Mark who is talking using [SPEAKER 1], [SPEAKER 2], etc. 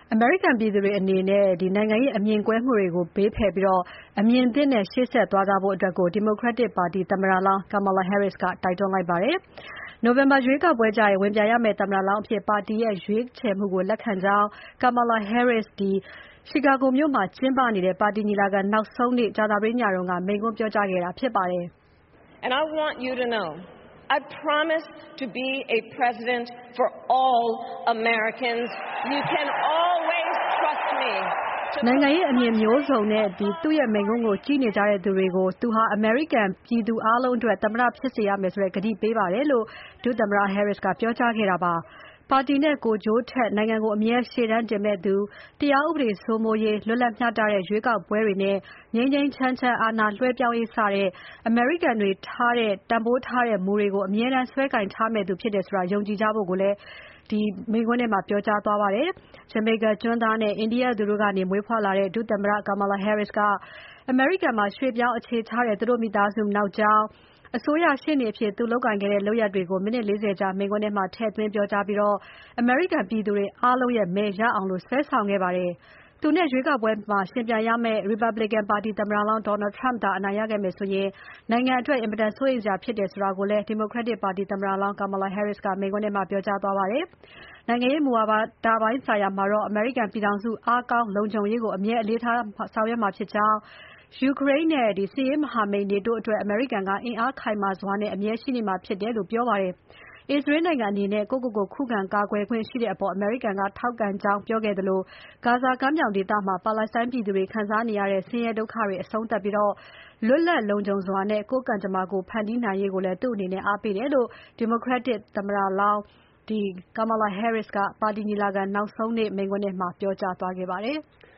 [SPEAKER 1] အမေရိကန်ပြည်သူတွေအနေနဲ့နိုင်ငံရေးအမြင်ကွဲမှုတွေကိုဘေးဖယ်ပြီးအမြင်သစ်နဲ့ရှေ့ဆက်သွားကြဖို့Democratic ပါတီသမ္မတလောင်း Kamala Harris ကတိုက်တွန်းလိုက်ပါတယ်။ နိုဝင်ဘာရွေးကောက်ပွဲကျရင် ဝင်ပြိုင်ရမယ့်သမ္မတလောင်းအဖြစ်ပါတီရဲ့ရွေးချယ်မှုကိုလက်ခံကြောင်း Kamala Harris Chicago မြို့မှာကျင်းပနေတဲ့ပါတီညီလာခံနောက်ဆုံးနေ့ ကြာသပတေးညက မိန့်ခွန်းပြောကြားခဲ့တာဖြစ်ပါတယ်။
[SPEAKER 2] I want you to know I promise to be a president for all Americans. You can always trust me.
[SPEAKER 1] နိုင်ငံရေးအမြင်မျိုးစုံနဲ့သူ့ရဲ့မိန့်ခွန်းကိုကြည့်နေကြတဲ့သူတွေကိုသူဟာအမေရိကန်ပြည်သူအားလုံးအတွက်သမ္မတဖြစ်စေရမယ်ဆိုတဲ့ကတိပေးပါတယ်လို့ ဒုသမ္မတ Harris ကပြောကြားခဲ့တာပါ။ ပါတီနဲ့ကိုယ်ကျိုးထက်နိုင်ငံကိုအမြဲရှေ့တန်းတင်မယ့်သူ၊ တရားဥပဒေစိုးမိုးရေး၊ လွတ်လပ်မျှတတဲ့ရွေးကောက်ပွဲတွေနဲ့ငြိမ်းငြိမ်းချမ်းချမ်းအာဏာလွှဲပြောင်းရေးစတဲ့အမေရိကန်တွေတန်ဖိုးထားတဲ့မူတွေကိုအမြဲတမ်းစွဲကိုင်ထားမယ့်သူဖြစ်တယ်ဆိုတာယုံကြည်ကြဖို့လည်းမိန့်ခွန်းထဲမှာပြောကြားသွားပါတယ်။ Jamaica ကျွန်းသားနဲ့ အိန္ဒိယသူတို့ကနေမွေးဖွားလာတဲ့ ဒုသမ္မတ Kamala Harris ကအမေရိကန်မှာရွှေ့ပြောင်းအခြေချတဲ့သူတို့မိသားစုနောက်ကြောင်းအစိုးရရှေ့နေအဖြစ်သူလုပ်ကိုင်ခဲ့တဲ့လုပ်ရပ်တွေကို မိနစ် 40 ကြာမိန့်ခွန်းထဲမှာထည့်သွင်းပြောကြားပြီးအမေရိကန်ပြည်သူတွေအားလုံးရဲ့မဲရအောင်စွဲဆောင်ခဲ့ပါတယ်။ သူနဲ့ရွေးကောက်ပွဲမှာယှဉ်ပြိုင်ရမယ့် Republican ပါတီသမ္မတလောင်း Donald Trump သာအနိုင်ရခဲ့မယ်ဆိုရင် နိုင်ငံအတွက်အင်မတန်စိုးရိမ်စရာဖြစ်တယ်ဆိုတာကိုလည်း Democratic ပါတီသမ္မတလောင်း Kamala Harris ကမိန့်ခွန်းထဲမှာပြောကြားသွားပါတယ်။ နိုင်ငံရေးမူဝါဒပိုင်းဆိုင်ရာမှာတော့အမေရိကန်ပြည်ထောင်စုအားကောင်းလုံခြုံရေးကိုအမြဲအလေးထားဆောင်ရွက်မှာဖြစ်ကြောင်း၊ ယူကရိန်းနဲ့စစ်ရေးမဟာမိတ် NATO အတွက် အမေရိကန်ကအင်အားခိုင်မာစွာနဲ့အမြဲရှိနေမှာဖြစ်တယ်လို့ပြောပါတယ်။ အစ္စရေးနိုင်ငံအနေနဲ့ကိုယ့်ကိုယ်ကိုခုခံကာကွယ်ခွင့်ရှိတဲ့အပေါ်အမေရိကန်ကထောက်ခံကြောင်းပြောခဲ့သလို ဂါဇာကမ်းမြောင်ဒေသမှာပါလက်စတိုင်းပြည်သူတွေခံစားနေရတဲ့ဆင်းရဲဒုက္ခတွေအဆုံးသတ်ပြီးလွတ်လပ်လုံခြုံစွာနဲ့ကိုယ့်ကံကြမ္မာကိုဖန်တီးနိုင်ရေးကိုလည်းသူ့အနေနဲ့အားပေးတယ်လို့ Democratic သမ္မတလောင်း Kamala Harris ကပါတီညီလာခံနောက်ဆုံးနေ့မိန့်ခွန်းထဲမှာပြောကြားသွားခဲ့ပါတယ်။